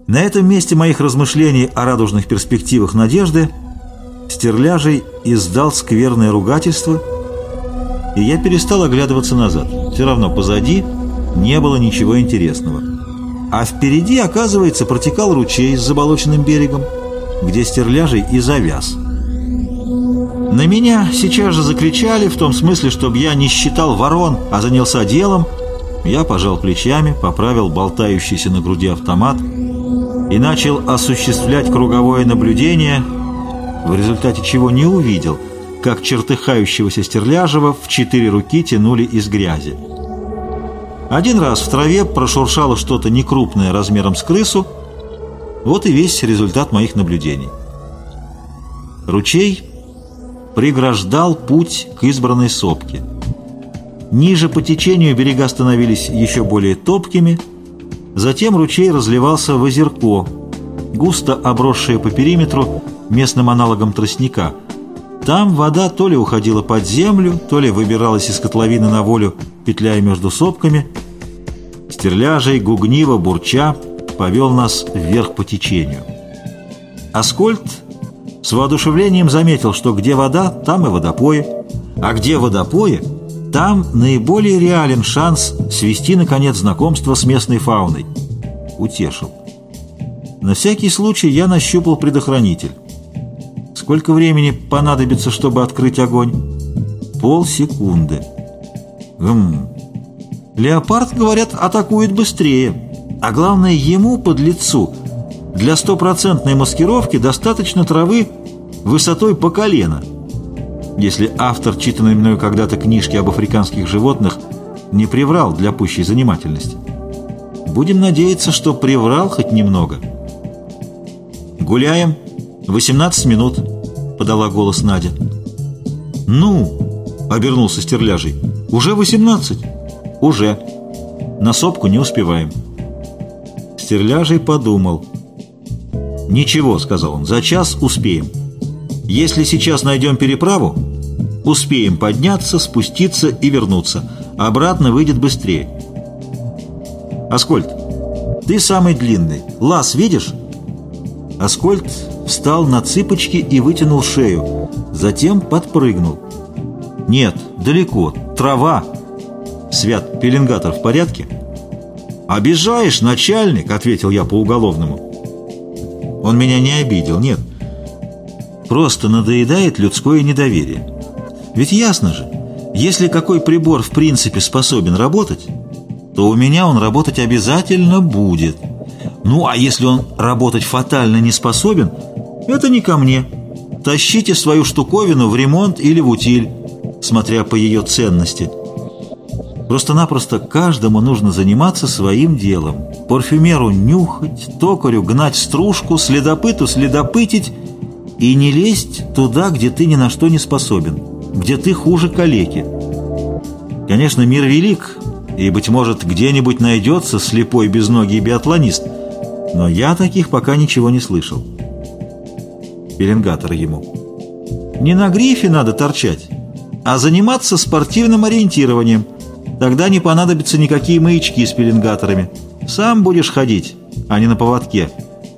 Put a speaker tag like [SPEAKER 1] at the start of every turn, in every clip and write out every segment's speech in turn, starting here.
[SPEAKER 1] На этом месте моих размышлений о радужных перспективах надежды Стерляжий издал скверное ругательство, и я перестал оглядываться назад. Все равно позади не было ничего интересного. А впереди, оказывается, протекал ручей с заболоченным берегом, где Стерляжий и завяз. На меня сейчас же закричали, в том смысле, чтобы я не считал ворон, а занялся делом. Я пожал плечами, поправил болтающийся на груди автомат и начал осуществлять круговое наблюдение, в результате чего не увидел, как чертыхающегося Стерляжева в 4 руки тянули из грязи. Один раз в траве прошуршало что-то некрупное размером с крысу. Вот и весь результат моих наблюдений. Ручей преграждал путь к избранной сопке. Ниже по течению берега становились еще более топкими, затем ручей разливался в озерко, густо обросшее по периметру местным аналогом тростника. Там вода то ли уходила под землю, то ли выбиралась из котловины на волю, петляя между сопками. Стерляжий, гугниво, бурча, повел нас вверх по течению. Аскольд с воодушевлением заметил, что где вода, там и водопои, а где водопои, там наиболее реален шанс свести, наконец, знакомство с местной фауной. Утешил. На всякий случай я нащупал предохранитель. Сколько времени понадобится, чтобы открыть огонь? Полсекунды. Леопард, говорят, атакует быстрее. А главное, ему, подлецу, для стопроцентной маскировки достаточно травы высотой по колено. Если автор читанной мною когда-то книжки об африканских животных не приврал для пущей занимательности. Будем надеяться, что приврал хоть немного. «Гуляем. 18 минут», — подала голос Надя. «Ну?» — обернулся Стерляжий. «Уже 18?» «Уже. На сопку не успеваем». Стерляжий подумал. «Ничего», — сказал он, — «за час успеем. Если сейчас найдем переправу, успеем подняться, спуститься и вернуться. Обратно выйдет быстрее». «Аскольд, ты самый длинный. Лаз видишь?» Аскольд встал на цыпочки и вытянул шею, затем подпрыгнул. «Нет, далеко. Трава». «Свят, пеленгатор в порядке?» «Обижаешь, начальник», — ответил я по-уголовному. Он меня не обидел, нет. Просто надоедает людское недоверие. Ведь ясно же, если какой прибор в принципе способен работать, то у меня он работать обязательно будет. Ну, а если он работать фатально не способен, это не ко мне. Тащите свою штуковину в ремонт или в утиль, смотря по ее ценности. Просто-напросто каждому нужно заниматься своим делом. Парфюмеру нюхать, токарю гнать стружку, следопыту следопытить и не лезть туда, где ты ни на что не способен, где ты хуже калеки. Конечно, мир велик, и, быть может, где-нибудь найдется слепой безногий биатлонист, но я таких пока ничего не слышал. Пеленгатор ему. Не на грифе надо торчать, а заниматься спортивным ориентированием. Тогда не понадобятся никакие маячки с пеленгаторами. Сам будешь ходить, а не на поводке.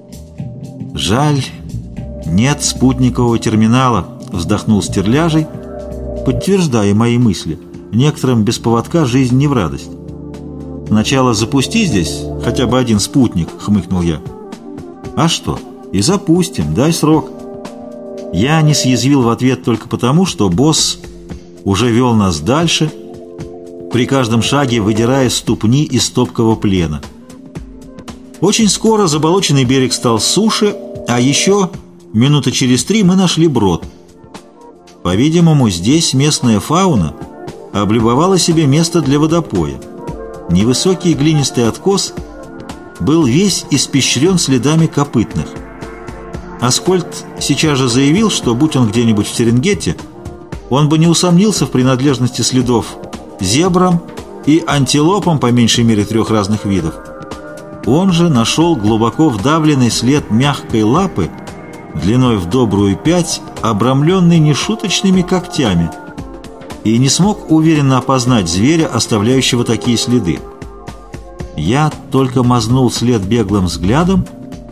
[SPEAKER 1] Жаль, нет спутникового терминала, вздохнул Стерляжий, подтверждая мои мысли. Некоторым без поводка жизнь не в радость. Сначала запусти здесь хотя бы один спутник, хмыкнул я. А что? И запустим, дай срок. Я не съязвил в ответ только потому, что босс уже вел нас дальше, при каждом шаге выдирая ступни из топкого плена. Очень скоро заболоченный берег стал суше, а еще минуты через 3 мы нашли брод. По-видимому, здесь местная фауна облюбовала себе место для водопоя. Невысокий глинистый откос был весь испещрен следами копытных. Аскольд сейчас же заявил, что, будь он где-нибудь в Серенгете, он бы не усомнился в принадлежности следов зебрам и антилопам по меньшей мере 3 разных видов. Он же нашел глубоко вдавленный след мягкой лапы длиной в добрую 5, обрамленный нешуточными когтями, и не смог уверенно опознать зверя, оставляющего такие следы. Я только мазнул след беглым взглядом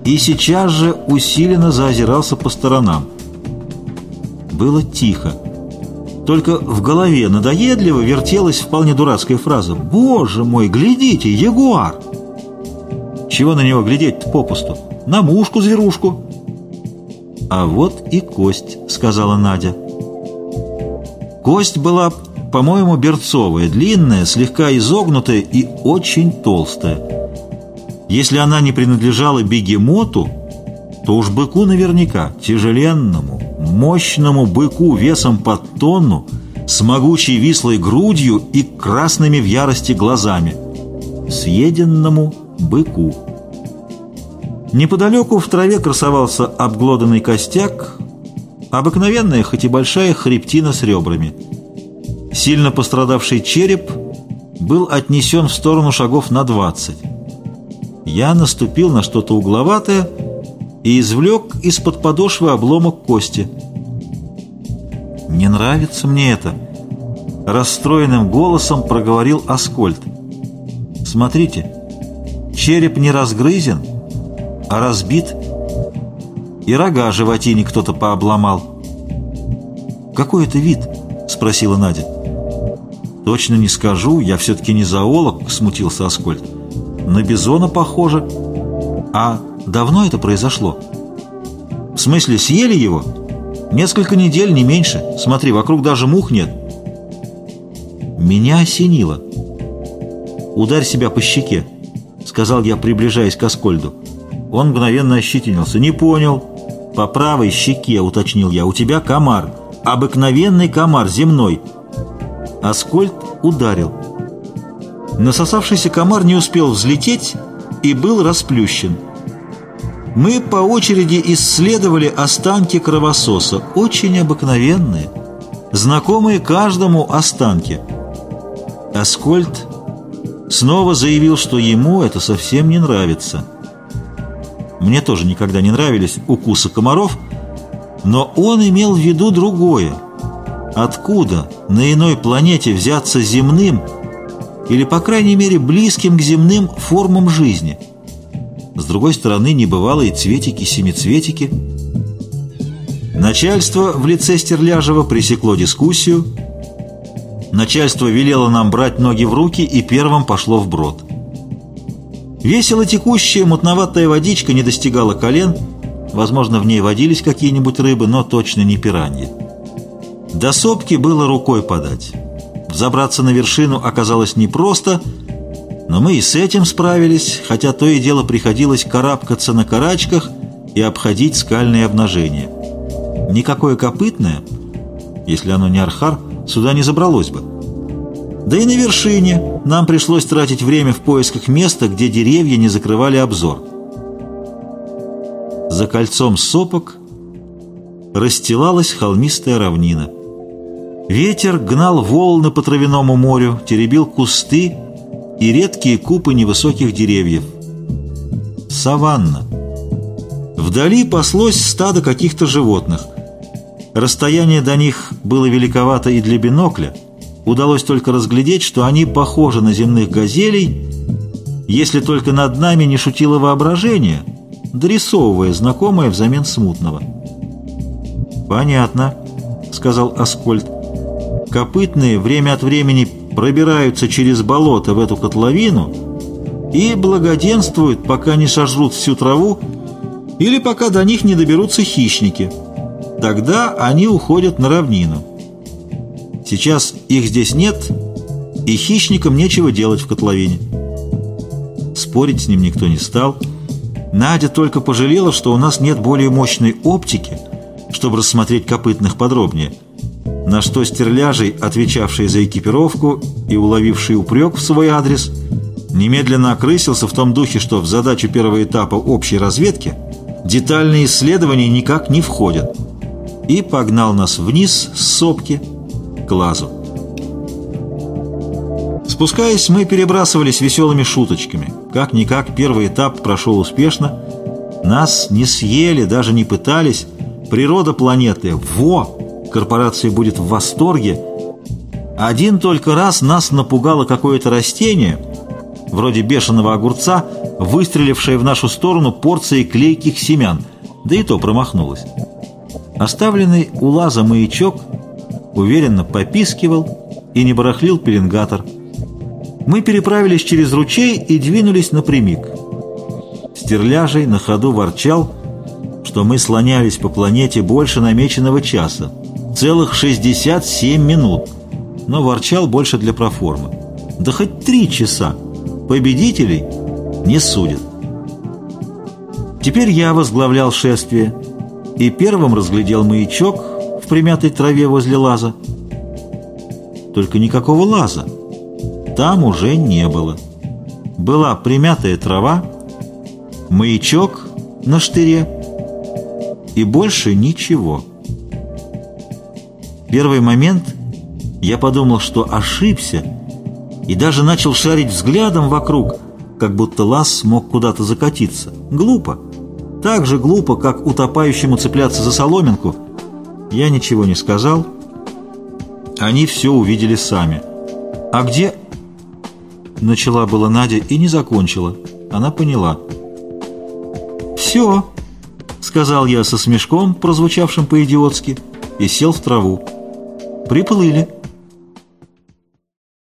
[SPEAKER 1] и сейчас же усиленно заозирался по сторонам. Было тихо. Только в голове надоедливо вертелась вполне дурацкая фраза: «Боже мой, глядите, ягуар!» Чего на него глядеть-то попусту? На мушку-зверушку. «А вот и кость», — сказала Надя. Кость была, по-моему, берцовая, длинная, слегка изогнутая и очень толстая. Если она не принадлежала бегемоту, то уж быку наверняка, тяжеленному, мощному быку весом под тонну, с могучей вислой грудью и красными в ярости глазами. Съеденному быку. Неподалеку в траве красовался обглоданный костяк, обыкновенная, хоть и большая, хребтина с ребрами. Сильно пострадавший череп был отнесен в сторону шагов на 20. Я наступил на что-то угловатое и извлек из-под подошвы обломок кости. «Не нравится мне это», — расстроенным голосом проговорил Аскольд. «Смотрите, череп не разгрызен, а разбит, и рога животине кто-то пообломал». «Какой это вид?» — спросила Надя. «Точно не скажу, я все-таки не зоолог», — смутился Аскольд. «На бизона похоже». «А давно это произошло?» «В смысле, съели его?» «Несколько недель, не меньше. Смотри, вокруг даже мух нет». Меня осенило. «Ударь себя по щеке», — сказал я, приближаясь к Аскольду. Он мгновенно ощетинился. «Не понял». «По правой щеке», — уточнил я, — «у тебя комар. Обыкновенный комар, земной». Аскольд ударил. Насосавшийся комар не успел взлететь и был расплющен. Мы по очереди исследовали останки кровососа, очень обыкновенные, знакомые каждому останки. Аскольд снова заявил, что ему это совсем не нравится. Мне тоже никогда не нравились укусы комаров, но он имел в виду другое. Откуда на иной планете взяться земным, или, по крайней мере, близким к земным формам жизни? С другой стороны, небывалые цветики-семицветики. Начальство в лице Стерляжева пресекло дискуссию. Начальство велело нам брать ноги в руки и первым пошло вброд. Весело текущая мутноватая водичка не достигала колен. Возможно, в ней водились какие-нибудь рыбы, но точно не пираньи. До сопки было рукой подать. Взобраться на вершину оказалось непросто, но мы и с этим справились, хотя то и дело приходилось карабкаться на карачках и обходить скальные обнажения. Никакое копытное, если оно не архар, сюда не забралось бы. Да и на вершине нам пришлось тратить время в поисках места, где деревья не закрывали обзор. За кольцом сопок расстилалась холмистая равнина. Ветер гнал волны по травяному морю, теребил кусты и редкие купы невысоких деревьев. Саванна. Вдали паслось стадо каких-то животных. Расстояние до них было великовато и для бинокля. Удалось только разглядеть, что они похожи на земных газелей, если только над нами не шутило воображение, дорисовывая знакомое взамен смутного. «Понятно», — сказал Аскольд. «Копытные время от времени пробираются через болото в эту котловину и благоденствуют, пока не сожрут всю траву или пока до них не доберутся хищники. Тогда они уходят на равнину. Сейчас их здесь нет, и хищникам нечего делать в котловине». Спорить с ним никто не стал. Надя только пожалела, что у нас нет более мощной оптики, чтобы рассмотреть копытных подробнее, на что Стерляжий, отвечавший за экипировку и уловивший упрек в свой адрес, немедленно окрысился в том духе, что в задачу первого этапа общей разведки детальные исследования никак не входят, и погнал нас вниз с сопки к лазу. Спускаясь, мы перебрасывались веселыми шуточками. Как-никак первый этап прошел успешно. Нас не съели, даже не пытались. Природа планеты — во! Корпорация будет в восторге. Один только раз нас напугало какое-то растение, вроде бешеного огурца, выстрелившая в нашу сторону порцией клейких семян, да и то промахнулась. Оставленный у лаза маячок уверенно попискивал и не барахлил пеленгатор. Мы переправились через ручей и двинулись напрямик. Стерляжий на ходу ворчал, что мы слонялись по планете больше намеченного часа, целых 67 минут, но ворчал больше для проформы. Да хоть 3 часа, победителей не судят. Теперь я возглавлял шествие и первым разглядел маячок в примятой траве возле лаза. Только никакого лаза там уже не было. Была примятая трава, маячок на штыре и больше ничего. В первый момент я подумал, что ошибся, и даже начал шарить взглядом вокруг, как будто лаз мог куда-то закатиться. Глупо. Так же глупо, как утопающему цепляться за соломинку. Я ничего не сказал. Они все увидели сами. «А где?» Начала была Надя и не закончила. Она поняла. «Все», — сказал я со смешком, прозвучавшим по-идиотски, и сел в траву. «Приплыли».